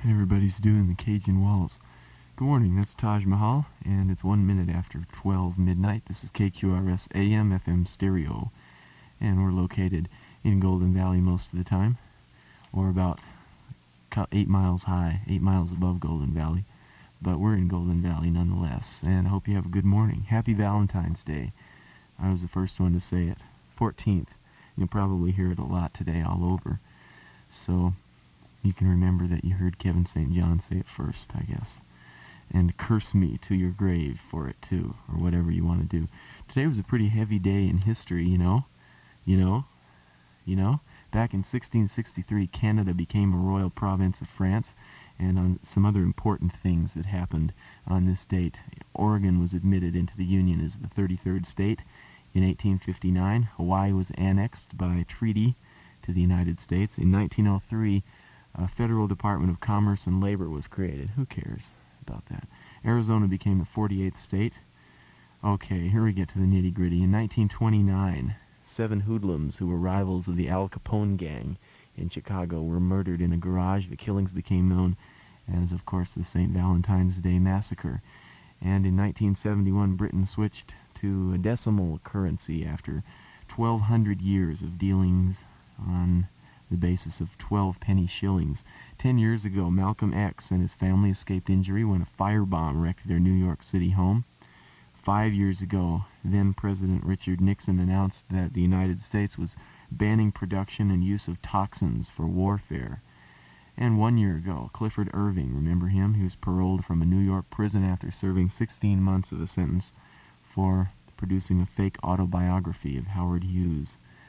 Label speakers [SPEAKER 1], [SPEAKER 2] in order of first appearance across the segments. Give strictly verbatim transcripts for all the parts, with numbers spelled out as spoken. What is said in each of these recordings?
[SPEAKER 1] Everybody's doing the Cajun Waltz. Good morning, that's Taj Mahal, and it's one minute after twelve midnight. This is K Q R S A M F M Stereo, and we're located in Golden Valley most of the time, or about eight miles high, eight miles above Golden Valley. But we're in Golden Valley nonetheless, and I hope you have a good morning. Happy Valentine's Day. I was the first one to say it. fourteenth. You'll probably hear it a lot today all over. So you can remember that you heard Kevin Saint John say it first, I guess. And curse me to your grave for it, too, or whatever you want to do. Today was a pretty heavy day in history, you know? You know? You know? Back in sixteen sixty-three, Canada became a royal province of France, and on some other important things that happened on this date. Oregon was admitted into the Union as the thirty-third state. In eighteen fifty-nine, Hawaii was annexed by treaty to the United States. In nineteen oh three, a Federal Department of Commerce and Labor was created. Who cares about that? Arizona became the forty-eighth state. Okay, here we get to the nitty-gritty. In nineteen twenty-nine, seven hoodlums who were rivals of the Al Capone gang in Chicago were murdered in a garage. The killings became known as, of course, the Saint Valentine's Day Massacre. And in nineteen seventy-one, Britain switched to a decimal currency after twelve hundred years of dealings on the basis of twelve penny shillings. Ten years ago, Malcolm X and his family escaped injury when a firebomb wrecked their New York City home. Five years ago, then-President Richard Nixon announced that the United States was banning production and use of toxins for warfare. And one year ago, Clifford Irving, remember him? He was paroled from a New York prison after serving sixteen months of a sentence for producing a fake autobiography of Howard Hughes.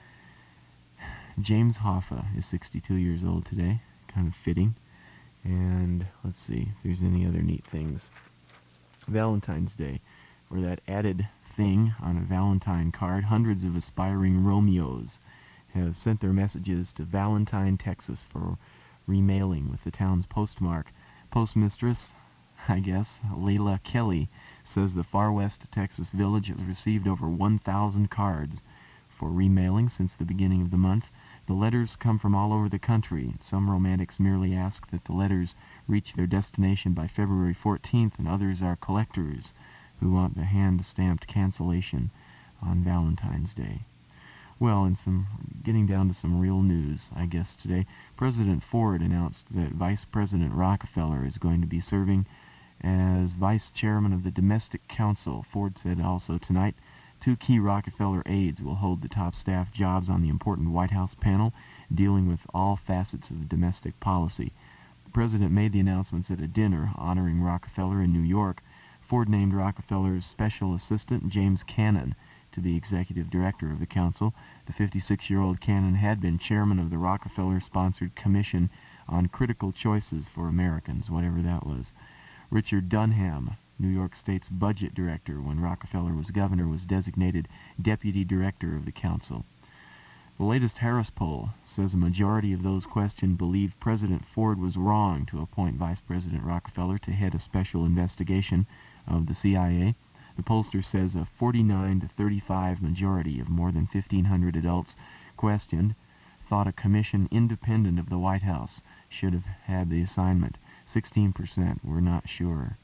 [SPEAKER 1] James Hoffa is sixty-two years old today, kind of fitting. And let's see if there's any other neat things. Valentine's Day, or that added thing on a Valentine card. Hundreds of aspiring Romeos have sent their messages to Valentine, Texas for remailing with the town's postmark. Postmistress, I guess, Layla Kelly, says the far west Texas village has received over one thousand cards for remailing since the beginning of the month. The letters come from all over the country. Some romantics merely ask that the letters reach their destination by February fourteenth, and others are collectors who want the hand-stamped cancellation on Valentine's Day. Well, and some getting down to some real news, I guess, today. President Ford announced that Vice President Rockefeller is going to be serving as Vice Chairman of the Domestic Council. Ford said also tonight two key Rockefeller aides will hold the top staff jobs on the important White House panel dealing with all facets of domestic policy. The president made the announcements at a dinner honoring Rockefeller in New York. Ford named Rockefeller's special assistant, James Cannon, to be executive director of the council. The fifty-six-year-old Cannon had been chairman of the Rockefeller-sponsored Commission on Critical Choices for Americans, whatever that was. Richard Dunham, New York State's budget director when Rockefeller was governor, was designated deputy director of the council. The latest Harris poll says a majority of those questioned believe President Ford was wrong to appoint Vice President Rockefeller to head a special investigation of the C I A. The pollster says a forty-nine to thirty-five majority of more than fifteen hundred adults questioned thought a commission independent of the White House should have had the assignment. sixteen percent were not sure.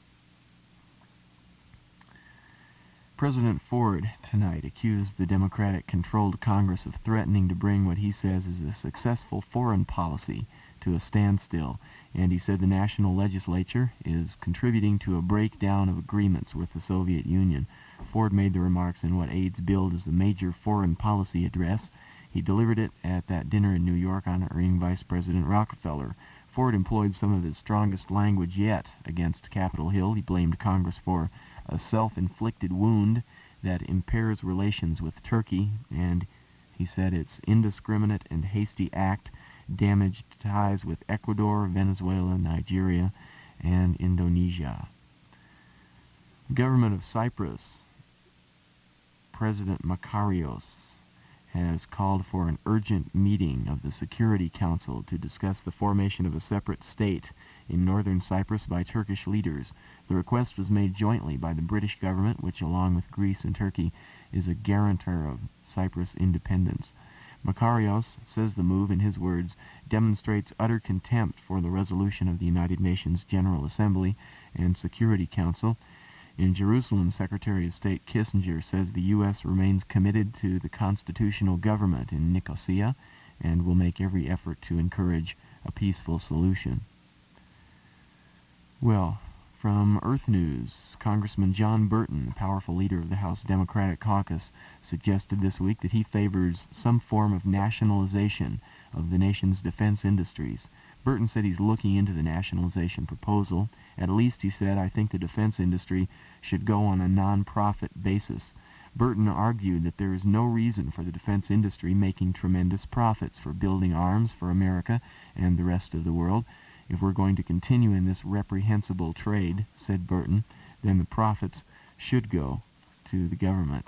[SPEAKER 1] President Ford tonight accused the Democratic-controlled Congress of threatening to bring what he says is a successful foreign policy to a standstill, and he said the national legislature is contributing to a breakdown of agreements with the Soviet Union. Ford made the remarks in what aides billed as a major foreign policy address. He delivered it at that dinner in New York honoring Vice President Rockefeller. Ford employed some of his strongest language yet against Capitol Hill. He blamed Congress for a self-inflicted wound that impairs relations with Turkey, and he said its indiscriminate and hasty act damaged ties with Ecuador, Venezuela, Nigeria, and Indonesia. Government of Cyprus, President Makarios has called for an urgent meeting of the Security Council to discuss the formation of a separate state in northern Cyprus by Turkish leaders. The request was made jointly by the British government, which, along with Greece and Turkey, is a guarantor of Cyprus independence. Makarios says the move, in his words, demonstrates utter contempt for the resolution of the United Nations General Assembly and Security Council. In Jerusalem, Secretary of State Kissinger says the U S remains committed to the constitutional government in Nicosia and will make every effort to encourage a peaceful solution. Well, from Earth News, Congressman John Burton, the powerful leader of the House Democratic Caucus, suggested this week that he favors some form of nationalization of the nation's defense industries. Burton said he's looking into the nationalization proposal. At least, he said, I think the defense industry should go on a non-profit basis. Burton argued that there is no reason for the defense industry making tremendous profits for building arms for America and the rest of the world. If we're going to continue in this reprehensible trade, said Burton, then the profits should go to the government.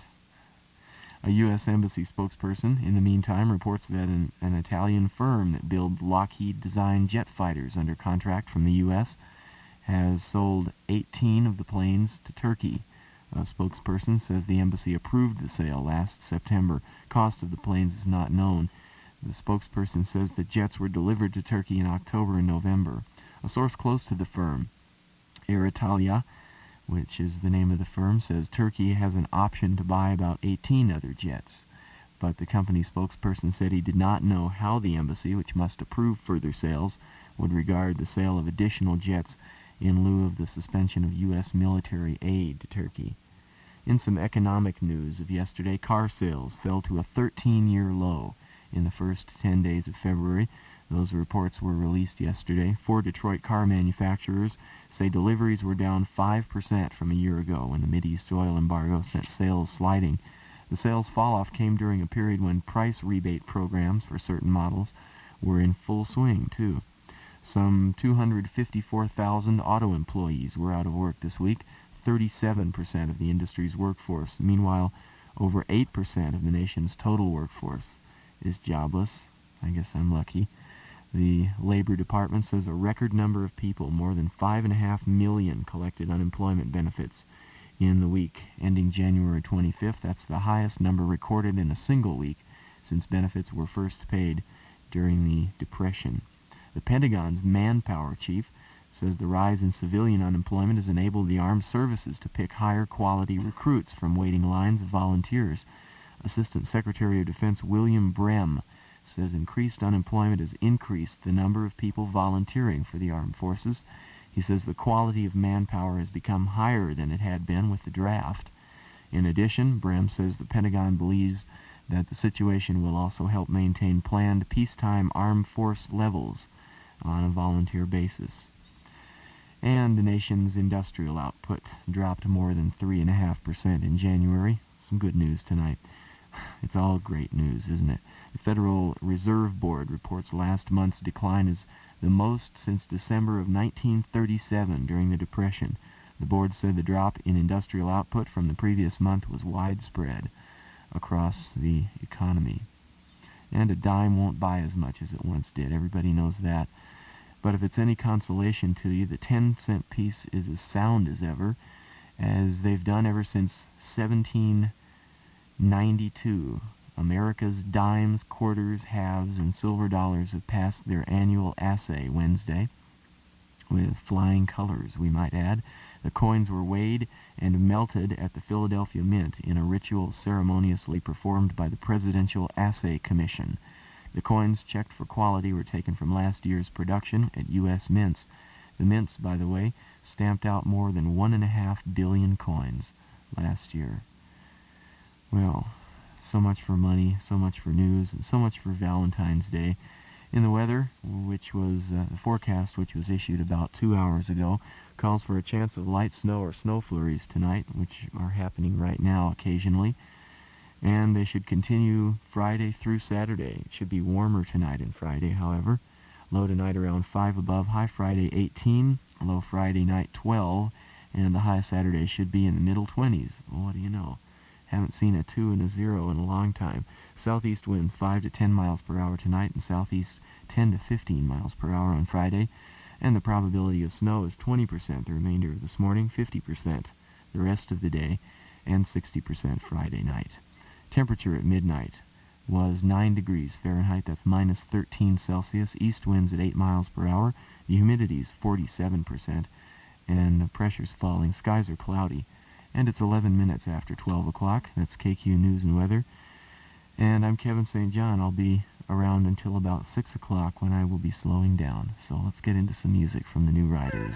[SPEAKER 1] A U S Embassy spokesperson, in the meantime, reports that an, an Italian firm that builds Lockheed-designed jet fighters under contract from the U S has sold eighteen of the planes to Turkey. A spokesperson says the embassy approved the sale last September. Cost of the planes is not known. The spokesperson says the jets were delivered to Turkey in October and November. A source close to the firm, Air Italia, which is the name of the firm, says Turkey has an option to buy about eighteen other jets. But the company spokesperson said he did not know how the embassy, which must approve further sales, would regard the sale of additional jets in lieu of the suspension of U S military aid to Turkey. In some economic news of yesterday, car sales fell to a thirteen-year low in the first ten days of February. Those reports were released yesterday. Four Detroit car manufacturers say deliveries were down five percent from a year ago when the Mideast oil embargo sent sales sliding. The sales fall-off came during a period when price rebate programs for certain models were in full swing, too. Some two hundred fifty-four thousand auto employees were out of work this week, thirty-seven percent of the industry's workforce. Meanwhile, over eight percent of the nation's total workforce is jobless. I guess I'm lucky. The Labor Department says a record number of people, more than five and a half million, collected unemployment benefits in the week ending January twenty-fifth. That's the highest number recorded in a single week since benefits were first paid during the Depression. The Pentagon's manpower chief says the rise in civilian unemployment has enabled the armed services to pick higher quality recruits from waiting lines of volunteers. Assistant Secretary of Defense William Brehm says increased unemployment has increased the number of people volunteering for the armed forces. He says the quality of manpower has become higher than it had been with the draft. In addition, Brehm says the Pentagon believes that the situation will also help maintain planned peacetime armed force levels on a volunteer basis. And the nation's industrial output dropped more than three point five percent in January. Some good news tonight. It's all great news, isn't it? The Federal Reserve Board reports last month's decline is the most since December of nineteen thirty-seven during the Depression. The board said the drop in industrial output from the previous month was widespread across the economy. And a dime won't buy as much as it once did. Everybody knows that. But if it's any consolation to you, the ten-cent piece is as sound as ever, as they've done ever since seventeen ninety-two. America's dimes, quarters, halves, and silver dollars have passed their annual assay Wednesday, with flying colors, we might add. The coins were weighed and melted at the Philadelphia Mint in a ritual ceremoniously performed by the Presidential Assay Commission. The coins, checked for quality, were taken from last year's production at U S mints. The mints, by the way, stamped out more than one and a half billion coins last year. Well, so much for money, so much for news, and so much for Valentine's Day. In the weather, which was uh, the forecast, which was issued about two hours ago, calls for a chance of light snow or snow flurries tonight, which are happening right now occasionally. And they should continue Friday through Saturday. It should be warmer tonight and Friday, however. Low tonight around five above, high Friday eighteen, low Friday night twelve, and the high Saturday should be in the middle twenties. Well, what do you know? Haven't seen a two and a zero in a long time. Southeast winds five to ten miles per hour tonight, and southeast ten to fifteen miles per hour on Friday. And the probability of snow is twenty percent the remainder of this morning, fifty percent the rest of the day, and sixty percent Friday night. Temperature at midnight, was nine degrees Fahrenheit. That's minus thirteen Celsius. East winds at eight miles per hour. The humidity is forty-seven percent. And the pressure's falling. Skies are cloudy. And it's eleven minutes after twelve o'clock. That's K Q News and Weather. And I'm Kevin Saint John. I'll be around until about six o'clock when I will be slowing down. So let's get into some music from the New Riders.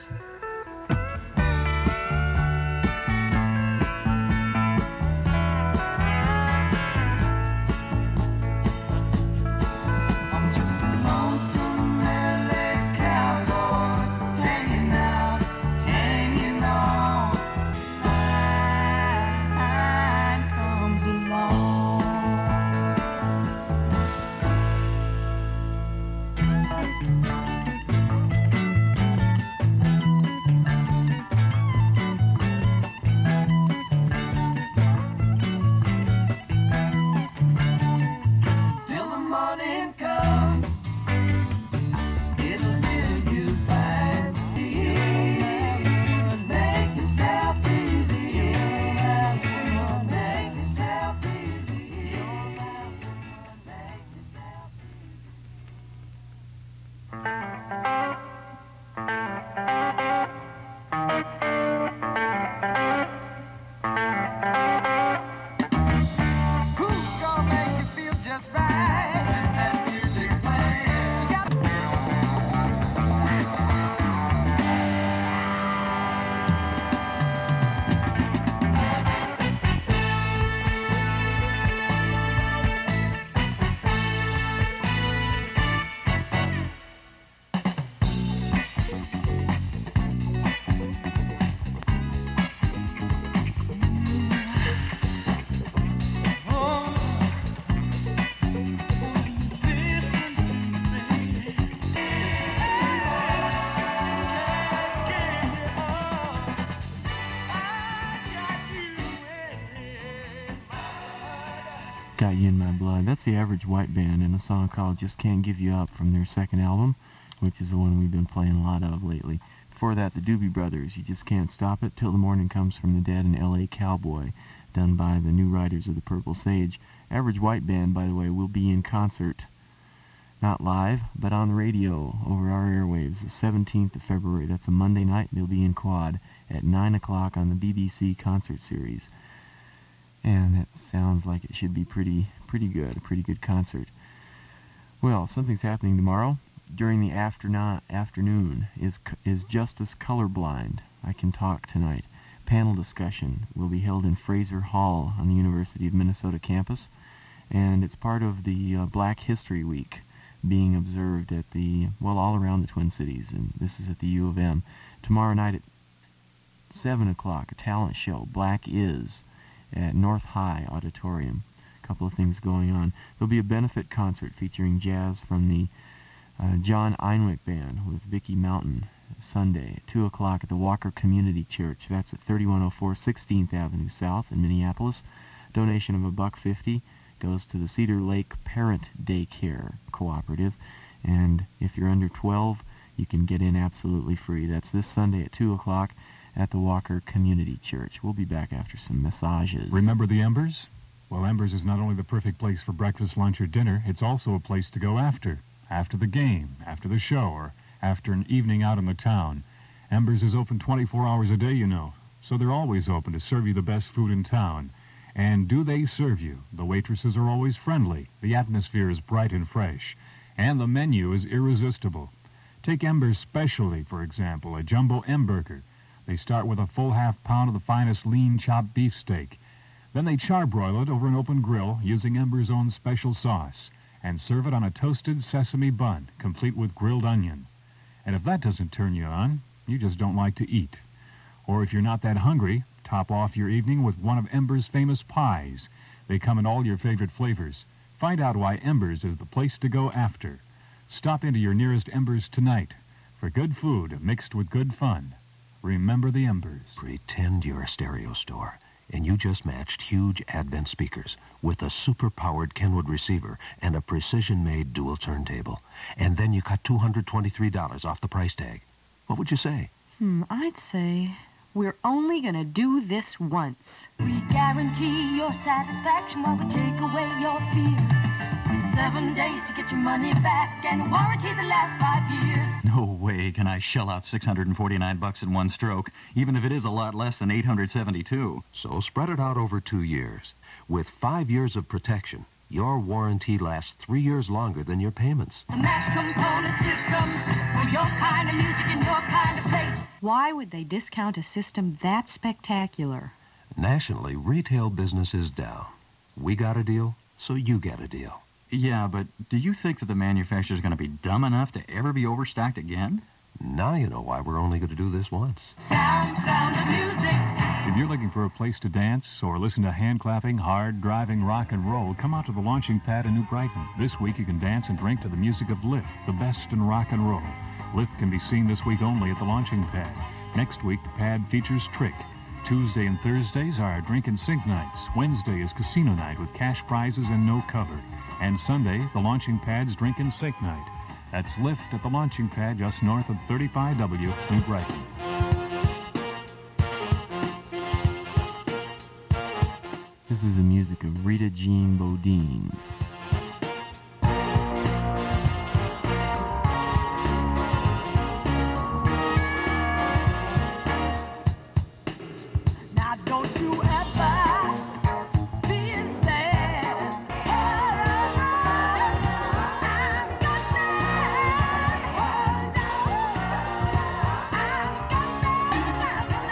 [SPEAKER 1] Got You in My Blood. That's the Average White Band in a song called Just Can't Give You Up from their second album, which is the one we've been playing a lot of lately. Before that, the Doobie Brothers, You Just Can't Stop It, Till the Morning Comes from the Dead, and L A Cowboy, done by the New Riders of the Purple Sage. Average White Band, by the way, will be in concert, not live, but on the radio over our airwaves, the seventeenth of February. That's a Monday night. They'll be in Quad at nine o'clock on the B B C Concert Series. And that sounds like it should be pretty pretty good, a pretty good concert. Well, something's happening tomorrow. During the afterno- afternoon is is Justice Colorblind? I Can Talk Tonight. Panel discussion will be held in Fraser Hall on the University of Minnesota campus, and it's part of the uh, Black History Week being observed at the, well, all around the Twin Cities, and this is at the U of M. Tomorrow night at seven o'clock, a talent show, Black Is, at North High Auditorium. A couple of things going on. There'll be a benefit concert featuring jazz from the uh, John Einwick Band with Vicky Mountain, Sunday at two o'clock at the Walker Community Church. That's at thirty-one oh four sixteenth Avenue South in Minneapolis. Donation of a buck fifty goes to the Cedar Lake Parent Daycare Cooperative, and if you're under twelve, you can get in absolutely free. That's this Sunday at two o'clock at the Walker Community Church. We'll be back after some massages.
[SPEAKER 2] Remember the Embers? Well, Embers is not only the perfect place for breakfast, lunch, or dinner, it's also a place to go after. After the game, after the show, or after an evening out in the town. Embers is open twenty-four hours a day, you know, so they're always open to serve you the best food in town. And do they serve you? The waitresses are always friendly, the atmosphere is bright and fresh, and the menu is irresistible. Take Embers specialty, for example, a jumbo M-burger. They start with a full half pound of the finest lean chopped beefsteak. Then they charbroil it over an open grill using Ember's own special sauce and serve it on a toasted sesame bun, complete with grilled onion. And if that doesn't turn you on, you just don't like to eat. Or if you're not that hungry, top off your evening with one of Ember's famous pies. They come in all your favorite flavors. Find out why Ember's is the place to go after. Stop into your nearest Ember's tonight for good food mixed with good fun. Remember the Embers.
[SPEAKER 3] Pretend you're a stereo store, and you just matched huge Advent speakers with a super-powered Kenwood receiver and a precision-made dual turntable. And then you cut two hundred twenty-three dollars off the price tag. What would you say?
[SPEAKER 4] Hmm, I'd say we're only going to do this once.
[SPEAKER 5] We guarantee your satisfaction while we take away your fears. seven days to get your money back and warranty the last five years.
[SPEAKER 6] No way can I shell out six hundred forty-nine bucks in one stroke, even if it is a lot less than eight hundred seventy-two.
[SPEAKER 3] So spread it out over two years. With five years of protection, your warranty lasts three years longer than your payments.
[SPEAKER 5] The Match Component System for your kind of music in your kind of place.
[SPEAKER 4] Why would they discount a system that spectacular?
[SPEAKER 3] Nationally, retail business is down. We got a deal, so you get a deal.
[SPEAKER 6] Yeah, but do you think that the manufacturer's going to be dumb enough to ever be overstocked again?
[SPEAKER 3] Now you know why we're only going to do this once.
[SPEAKER 5] Sound, sound of music.
[SPEAKER 2] If you're looking for a place to dance or listen to hand-clapping, hard-driving rock and roll, come out to the Launching Pad in New Brighton. This week you can dance and drink to the music of Lift, the best in rock and roll. Lift can be seen this week only at the Launching Pad. Next week, the pad features Trick. Tuesday and Thursdays are drink and sing nights. Wednesday is casino night with cash prizes and no cover. And Sunday, the Launching Pad's drink and sing night. That's Lift at the Launching Pad just north of thirty-five W, New Brighton.
[SPEAKER 1] This is the music of Rita Jean Bodine.
[SPEAKER 5] Now don't you ever be sad. I've got that. I've got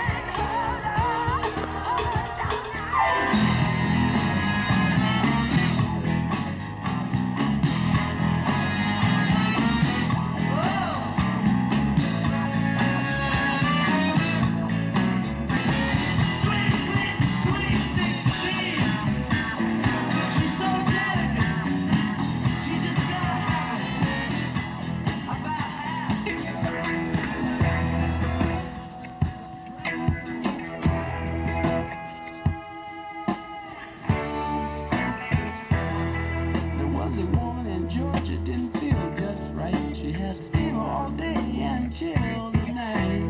[SPEAKER 5] There was a woman in Georgia, didn't feel just right. She had fever all day and chills at night.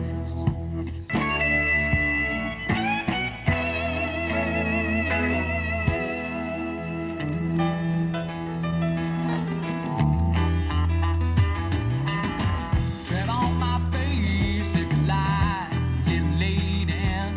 [SPEAKER 5] Tread on my face if you lie, get laid in.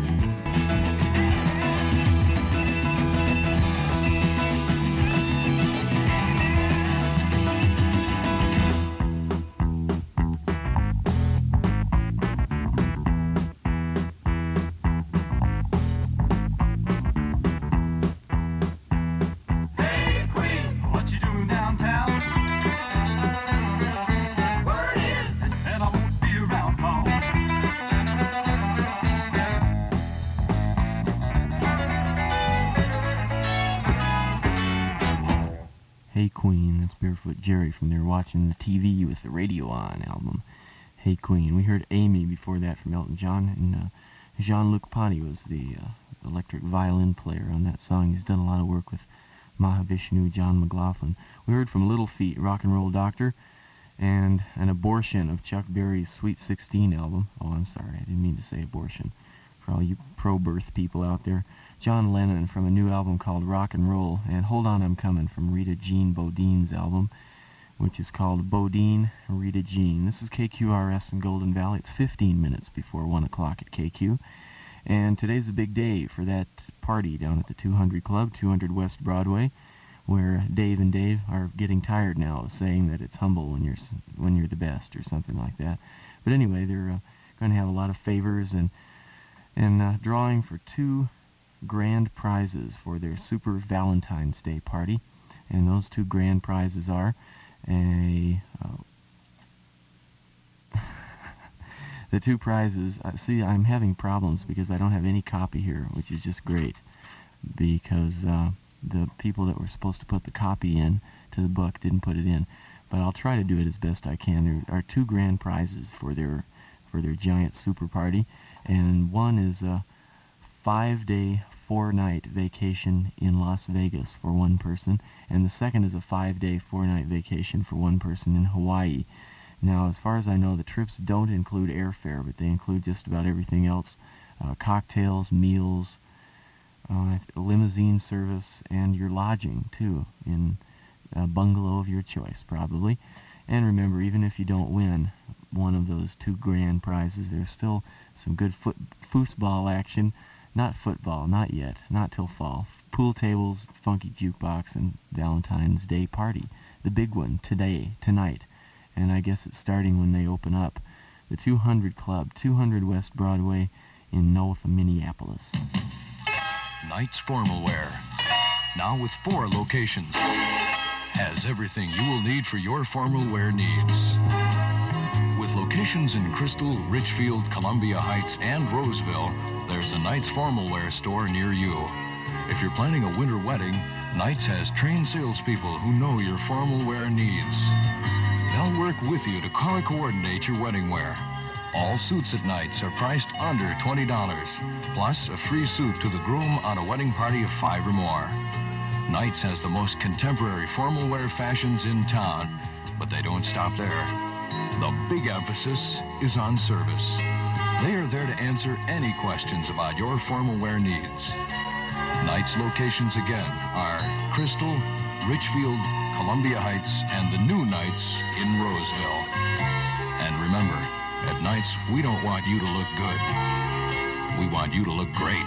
[SPEAKER 5] Hey, Queen, what you doing downtown? Word is that I won't be around long.
[SPEAKER 1] Hey Queen, that's Barefoot Jerry from there watching the T V with the radio on album. Hey Queen. We heard Amy before that from Elton John, and uh, Jean-Luc Ponty was the uh, electric violin player on that song. He's done a lot of work with Mahavishnu, John McLaughlin. We heard from Little Feat, Rock and Roll Doctor, and an abortion of Chuck Berry's Sweet sixteen album. Oh, I'm sorry, I didn't mean to say abortion. For all you pro-birth people out there. John Lennon from a new album called Rock and Roll, and Hold On I'm Coming from Rita Jean Bodine's album, which is called Bodine, Rita Jean. This is K Q R S in Golden Valley. It's fifteen minutes before one o'clock at K Q. And today's a big day for that party down at the two hundred Club, two hundred West Broadway, where Dave and Dave are getting tired now of saying that it's humble when you're when you're the best or something like that. But anyway, they're uh, going to have a lot of favors and and uh, drawing for two grand prizes for their Super Valentine's Day party. And those two grand prizes are a uh, the two prizes. Uh, see, I'm having problems because I don't have any copy here, which is just great, because uh, the people that were supposed to put the copy in to the book didn't put it in. But I'll try to do it as best I can. There are two grand prizes for their for their giant super party, and one is a five-day, four-night vacation in Las Vegas for one person, and the second is a five-day, four-night vacation for one person in Hawaii. Now, as far as I know, the trips don't include airfare, but they include just about everything else. Uh, cocktails, meals, uh, limousine service, and your lodging, too, in a bungalow of your choice, probably. And remember, even if you don't win one of those two grand prizes, there's still some good foot foosball action. Not football, not yet, not till fall. Pool tables, funky jukebox, and Valentine's Day party. The big one, today, tonight. And I guess it's starting when they open up. The two hundred Club, two hundred West Broadway in North Minneapolis.
[SPEAKER 7] Knight's Formal Wear, now with four locations, has everything you will need for your formal wear needs. With locations in Crystal, Richfield, Columbia Heights, and Roseville, there's a Knight's Formal Wear store near you. If you're planning a winter wedding, Knight's has trained salespeople who know your formal wear needs. They'll work with you to color coordinate your wedding wear. All suits at Knight's are priced under twenty dollars, plus a free suit to the groom on a wedding party of five or more. Knight's has the most contemporary formal wear fashions in town, but they don't stop there. The big emphasis is on service. They are there to answer any questions about your formal wear needs. Knight's locations again are Crystal, Richfield, Columbia Heights, and the new Knight's in Roseville. And remember, at Knight's, we don't want you to look good. We want you to look great.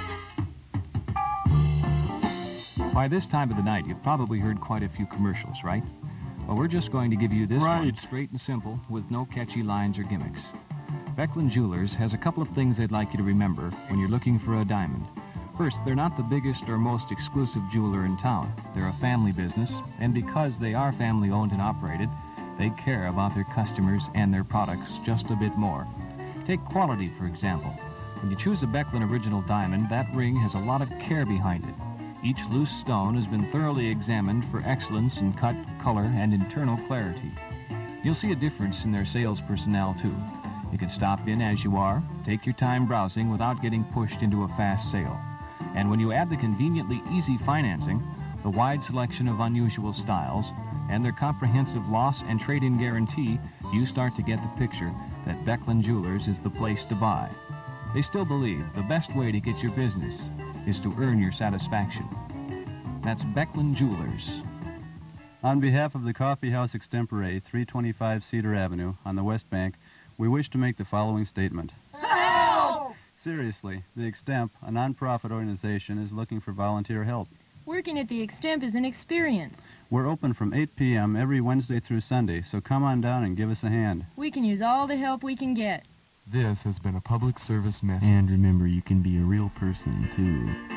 [SPEAKER 8] By this time of the night, you've probably heard quite a few commercials, right? Well, we're just going to give you this
[SPEAKER 9] Right.
[SPEAKER 8] one, straight and simple, with no catchy lines or gimmicks. Becklin Jewelers has a couple of things they'd like you to remember when you're looking for a diamond. First, they're not the biggest or most exclusive jeweler in town. They're a family business, and because they are family-owned and operated, they care about their customers and their products just a bit more. Take quality, for example. When you choose a Becklin Original Diamond, that ring has a lot of care behind it. Each loose stone has been thoroughly examined for excellence in cut, color, and internal clarity. You'll see a difference in their sales personnel, too. You can stop in as you are, take your time browsing without getting pushed into a fast sale. And when you add the conveniently easy financing, the wide selection of unusual styles, and their comprehensive loss and trade-in guarantee, you start to get the picture that Becklin Jewelers is the place to buy. They still believe the best way to get your business is to earn your satisfaction. That's Becklin Jewelers.
[SPEAKER 9] On behalf of the Coffee House Extempore, three twenty-five Cedar Avenue, on the West Bank, we wish to make the following statement.
[SPEAKER 10] Help!
[SPEAKER 9] Seriously, the Extemp, a non-profit organization, is looking for volunteer help.
[SPEAKER 10] Working at the Extemp is an experience.
[SPEAKER 9] We're open from eight p m every Wednesday through Sunday, so come on down and give us a hand.
[SPEAKER 10] We can use all the help we can get.
[SPEAKER 1] This has been a public service message. And remember, you can be a real person, too.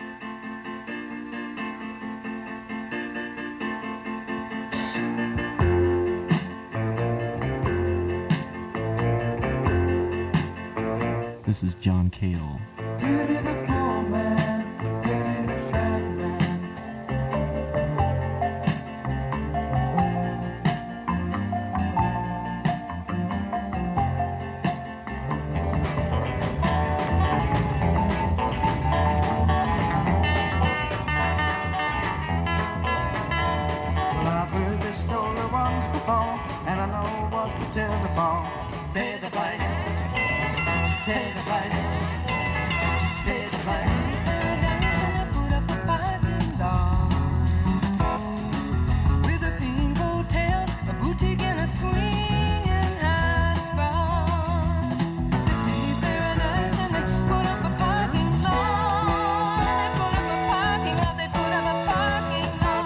[SPEAKER 1] This is John Cale.
[SPEAKER 5] And I know what the tears are for. Pay the price. Pay the price. Pay the price. Put up a parking lot with a pink hotel, a boutique, and a swinging high spot. They paid paradise and they put up a parking lot. They put up a parking lot. They put up a parking lot.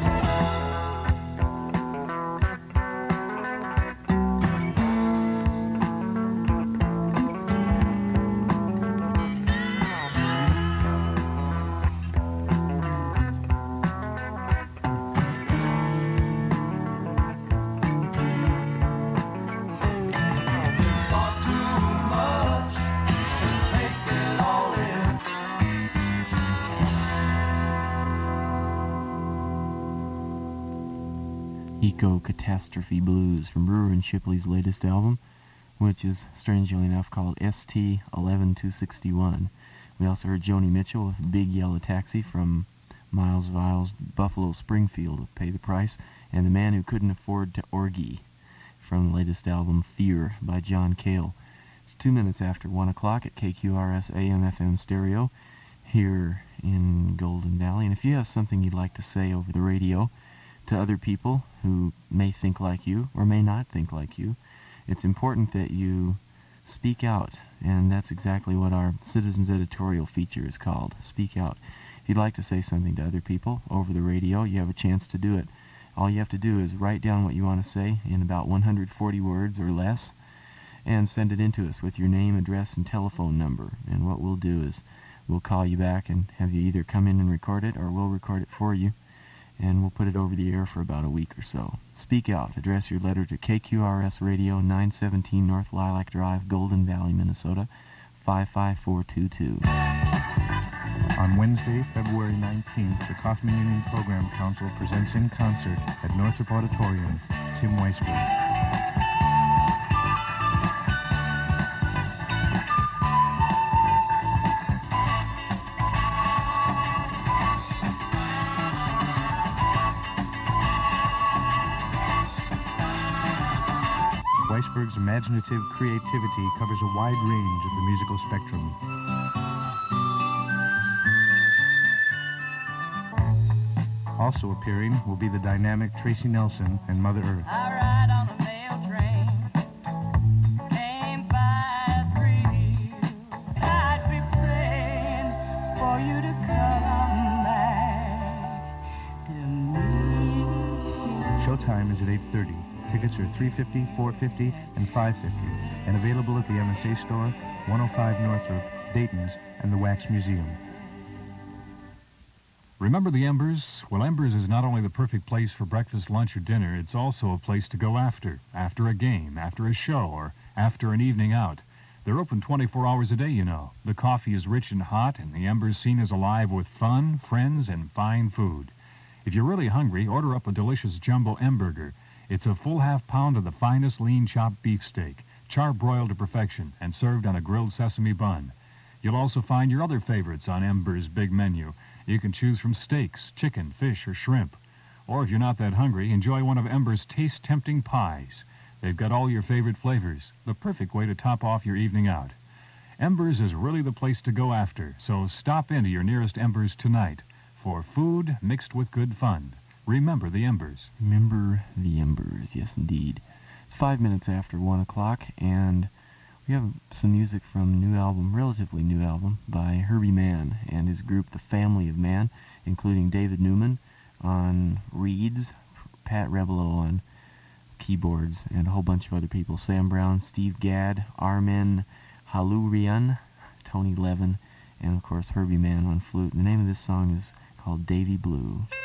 [SPEAKER 1] Eco-Catastrophe Blues from Brewer and Shipley's latest album, which is, strangely enough, called S T eleven two sixty-one. We also heard Joni Mitchell with Big Yellow Taxi from Miles Vile's Buffalo Springfield with Pay the Price, and The Man Who Couldn't Afford to Orgy from the latest album Fear by John Cale. It's two minutes after one o'clock at K Q R S A M F M Stereo here in Golden Valley, and if you have something you'd like to say over the radio, to other people who may think like you or may not think like you. It's important that you speak out, and that's exactly what our Citizens Editorial feature is called, Speak Out. If you'd like to say something to other people over the radio, you have a chance to do it. All you have to do is write down what you want to say in about one hundred forty words or less, and send it in to us with your name, address, and telephone number. And what we'll do is we'll call you back and have you either come in and record it, or we'll record it for you, and we'll put it over the air for about a week or so. Speak Out. Address your letter to K Q R S Radio, nine seventeen North Lilac Drive, Golden Valley, Minnesota, five five four two two.
[SPEAKER 11] On Wednesday, February nineteenth, the Kaufman Union Program Council presents in concert at Northrop Auditorium, Tim Weisberg. Weisberg's imaginative creativity covers a wide range of the musical spectrum. Also appearing will be the dynamic Tracy Nelson and Mother Earth.
[SPEAKER 5] I ride on a mail train, came by three. I'd be praying for you to come back to me.
[SPEAKER 11] Showtime is at eight thirty. Tickets are three fifty, four fifty, and five fifty, and available at the M S A store, one oh five Northrop, Dayton's, and the Wax Museum.
[SPEAKER 2] Remember the Embers? Well, Embers is not only the perfect place for breakfast, lunch, or dinner, it's also a place to go after, after a game, after a show, or after an evening out. They're open twenty-four hours a day, you know. The coffee is rich and hot, and the Embers scene is alive with fun, friends, and fine food. If you're really hungry, order up a delicious jumbo Emberger. It's a full half pound of the finest lean chopped beefsteak, char-broiled to perfection, and served on a grilled sesame bun. You'll also find your other favorites on Ember's big menu. You can choose from steaks, chicken, fish, or shrimp. Or if you're not that hungry, enjoy one of Ember's taste-tempting pies. They've got all your favorite flavors, the perfect way to top off your evening out. Ember's is really the place to go after, so stop into your nearest Ember's tonight for food mixed with good fun. Remember the Embers.
[SPEAKER 1] Remember the Embers, yes indeed. It's five minutes after one o'clock, and we have some music from a new album, relatively new album, by Herbie Mann and his group The Family of Man, including David Newman on reeds, Pat Rebelo on keyboards, and a whole bunch of other people. Sam Brown, Steve Gadd, Armen Halurian, Tony Levin, and of course Herbie Mann on flute. The name of this song is called Davy Blue.